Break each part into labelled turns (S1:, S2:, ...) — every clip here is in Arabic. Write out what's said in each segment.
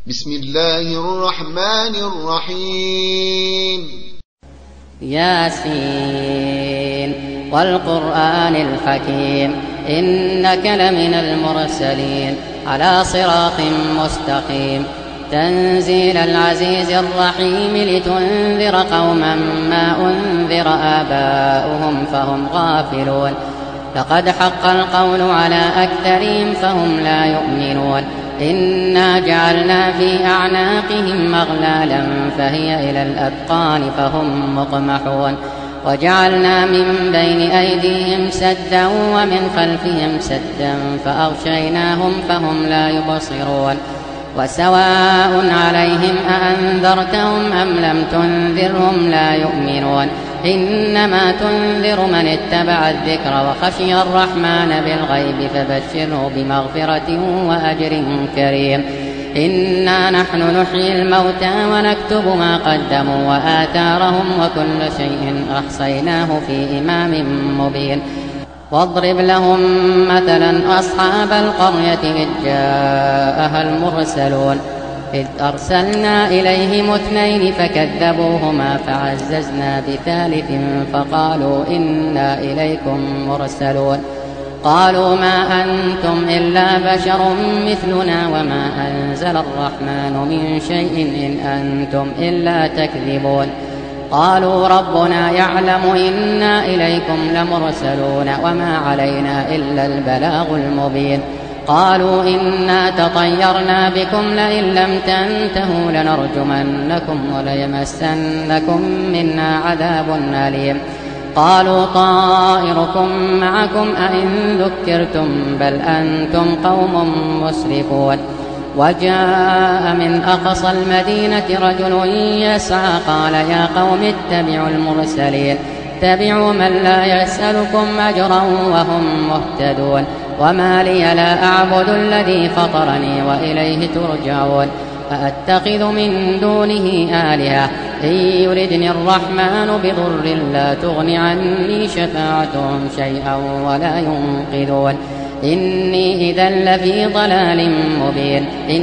S1: بسم الله الرحمن الرحيم.
S2: ياسين والقرآن الحكيم إنك لمن المرسلين على صراط مستقيم تنزيل العزيز الرحيم لتنذر قوما ما أنذر آباؤهم فهم غافلون لقد حق القول على أكثرهم فهم لا يؤمنون إنا جعلنا في أعناقهم مغلالا فهي إلى الأذقان فهم مقمحون وجعلنا من بين أيديهم سدا ومن خلفهم سدا فأغشيناهم فهم لا يبصرون وسواء عليهم أأنذرتهم أم لم تنذرهم لا يؤمنون إنما تنذر من اتبع الذكر وخشي الرحمن بالغيب فبشره بمغفرة وأجر كريم إنا نحن نحيي الموتى ونكتب ما قدموا وآثارهم وكل شيء أحصيناه في إمام مبين واضرب لهم مثلا أصحاب القرية إذ جاءها المرسلون إذ أرسلنا إليهم 2 فكذبوهما فعززنا بثالث فقالوا إنا إليكم مرسلون قالوا ما أنتم إلا بشر مثلنا وما أنزل الرحمن من شيء إن أنتم إلا تكذبون قالوا ربنا يعلم إنا إليكم لمرسلون وما علينا إلا البلاغ المبين قالوا إنا تطيرنا بكم لئن لم تنتهوا لنرجمنكم وليمسنكم منا عذاب أليم قالوا طائركم معكم أئن ذكرتم بل أنتم قوم مسرفون وجاء من أقصى المدينة رجل يسعى قال يا قوم اتبعوا المرسلين اتبعوا من لا يسألكم أجرا وهم مهتدون وما لي لا أعبد الذي فطرني وإليه ترجعون أأتخذ من دونه آلهة إن يردني الرحمن بضر لا تغن عني شفاعتهم شيئا ولا ينقذون إني إذا لفي ضلال مبين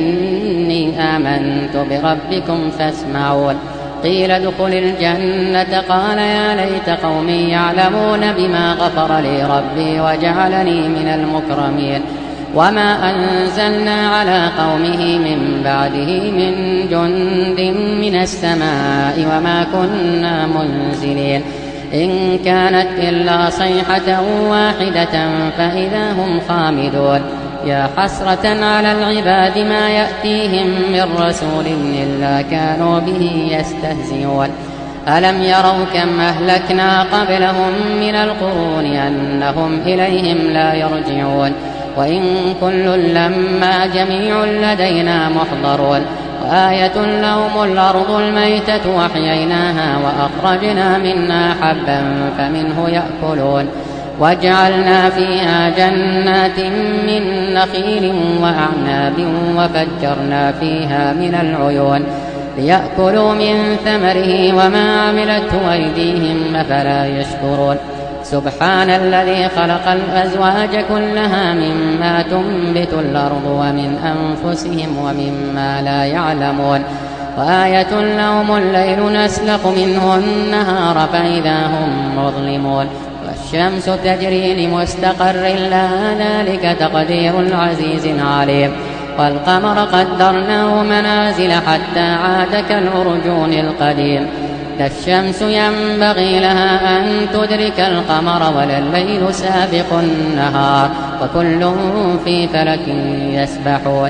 S2: إني آمنت بربكم فاسمعون قيل ادخل الجنة قال يا ليت قومي يعلمون بما غفر لي ربي وجعلني من المكرمين وما أنزلنا على قومه من بعده من جند من السماء وما كنا منزلين إن كانت إلا صيحة واحدة فإذا هم خامدون يا حسرة على العباد ما يأتيهم من رسول إلا كانوا به يستهزئون ألم يروا كم أهلكنا قبلهم من القرون أنهم إليهم لا يرجعون وإن كل لما جميع لدينا محضرون وآية لهم الأرض الميتة وأحييناها وأخرجنا منها حبا فمنه يأكلون وجعلنا فيها جنات من نخيل وأعناب وفجرنا فيها من العيون ليأكلوا من ثمره وما عملته أيديهم أفلا يشكرون سبحان الذي خلق الأزواج كلها مما تنبت الأرض ومن أنفسهم ومما لا يعلمون وآية لهم الليل نسلق منه النهار فإذا هم مظلمون والشمس تجري لمستقر لها ذلك تقدير العزيز العليم والقمر قدرناه منازل حتى عاد كالأرجون القديم لا الشمس ينبغي لها أن تدرك القمر ولا الليل سابق النهار وكل في فلك يسبحون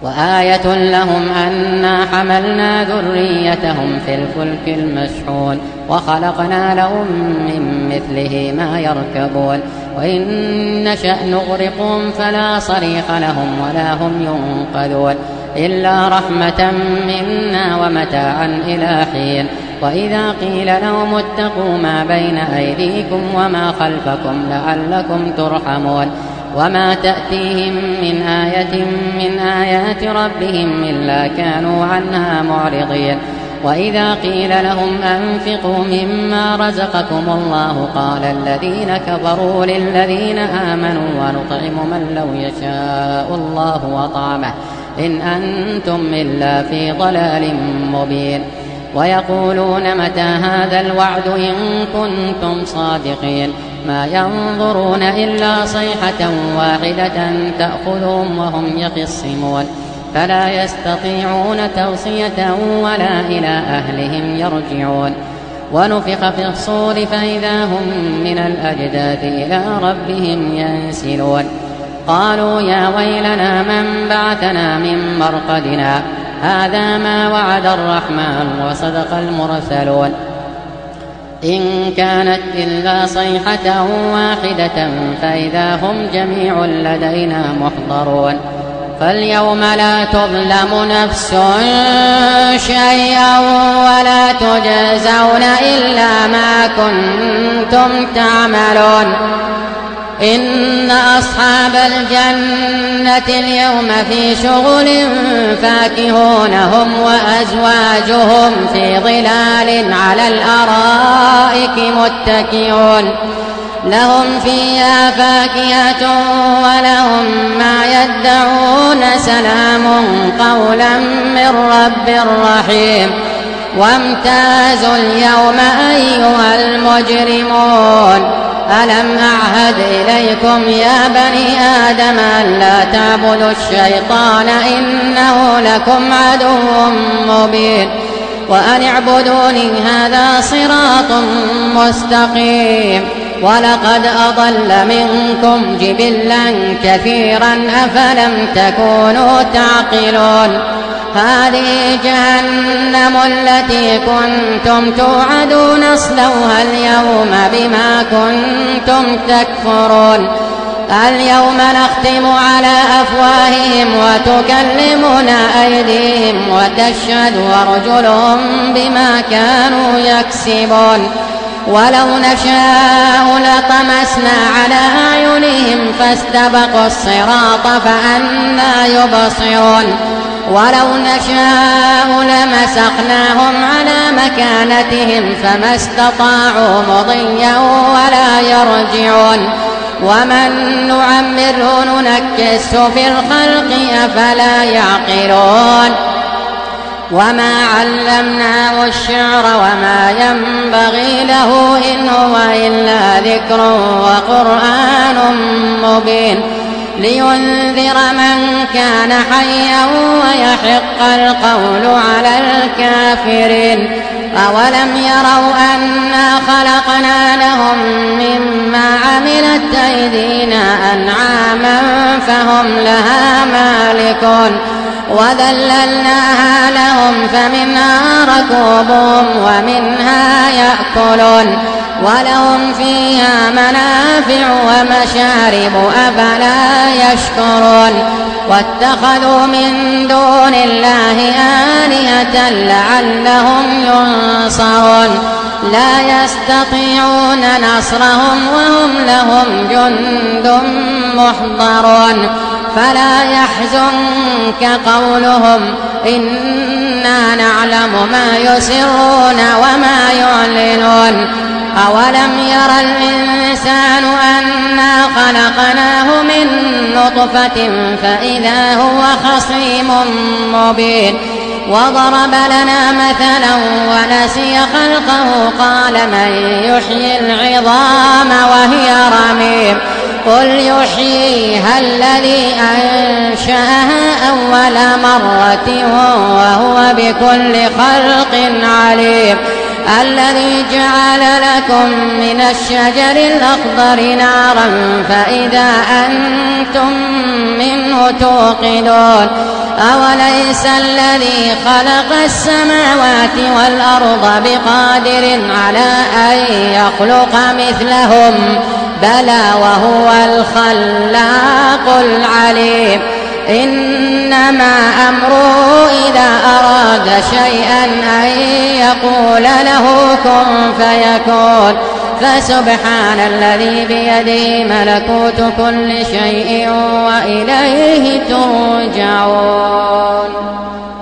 S2: وآية لهم أنا حملنا ذريتهم في الفلك المشحون وخلقنا لهم من مثله ما يركبون وإن نشأ نغرقهم فلا صريخ لهم ولا هم ينقذون إلا رحمة منا ومتاعا إلى حين وإذا قيل لهم اتقوا ما بين أيديكم وما خلفكم لعلكم ترحمون وما تأتيهم من آية من آيات ربهم إلا كانوا عنها معرضين وإذا قيل لهم أنفقوا مما رزقكم الله قال الذين كفروا للذين آمنوا ونطعم من لو يشاء الله وطعمه إن أنتم إلا في ضلال مبين ويقولون متى هذا الوعد إن كنتم صادقين ما ينظرون إلا صيحة واحدة تأخذهم وهم يخصمون فلا يستطيعون توصية ولا إلى أهلهم يرجعون ونفخ في الصور فإذا هم من الأجداث إلى ربهم ينسلون قالوا يا ويلنا من بعثنا من مرقدنا هذا ما وعد الرحمن وصدق المرسلون إن كانت إلا صيحة واحدة فإذا هم جميع لدينا محضرون فاليوم لا تظلم نفس شيئا ولا تجزون إلا ما كنتم تعملون إن أصحاب الجنة اليوم في شغل فاكهون هم وأزواجهم في ظلال على الأرائك متكئون لهم فيها فاكهة ولهم ما يدعون سلام قولا من رب رحيم وامتازوا اليوم أيها المجرمون ألم أعهد إليكم يا بني آدم ألا تعبدوا الشيطان إنه لكم عدو مبين وأن اعبدوني هذا صراط مستقيم ولقد أضل منكم جبلا كثيرا أفلم تكونوا تعقلون هذه جهنم التي كنتم توعدون اصلوها اليوم بما كنتم تكفرون اليوم نختم على أفواههم وتكلمنا أيديهم وتشهد أرجلهم بما كانوا يكسبون ولو نشاء لطمسنا على أعينهم فاستبقوا الصراط فأنى يبصرون ولو نشاء لمسخناهم على مكانتهم فما استطاعوا مضيا ولا يرجعون ومن نعمره ننكسه في الخلق أفلا يعقلون وما علمناه الشعر وما ينبغي له إن هو إلا ذكر وقرآن مبين لينذر من كان حيا ويحق القول على الكافرين أولم يروا أنا خلقنا لهم مما عملت أيدينا أنعاما فهم لها مالكون وذللناها لهم فمنها ركوبهم ومنها يأكلون ولهم فيها منافع ومشارب أفلا يشكرون واتخذوا من دون الله آلهة لعلهم ينصرون لا يستطيعون نصرهم وهم لهم جند محضرون فلا يحزنك قولهم إنا نعلم ما يسرون وما يعلنون أولم ير الإنسان أنا خلقناه من نطفة فإذا هو خصيم مبين وضرب لنا مثلا ونسي خلقه قال من يحيي العظام وهي رميم قل يحييها الذي أنشأها أول مرة وهو بكل خلق عليم الذي جعل لكم من الشجر الأخضر نارا فإذا أنتم منه توقدون أوليس الذي خلق السماوات والأرض بقادر على أن يخلق مثلهم بلى وهو الخلاق العليم إنما أمره إذا أراد شيئا أن يقول له كن فيكون فسبحان الذي بيده ملكوت كل شيء وإليه ترجعون.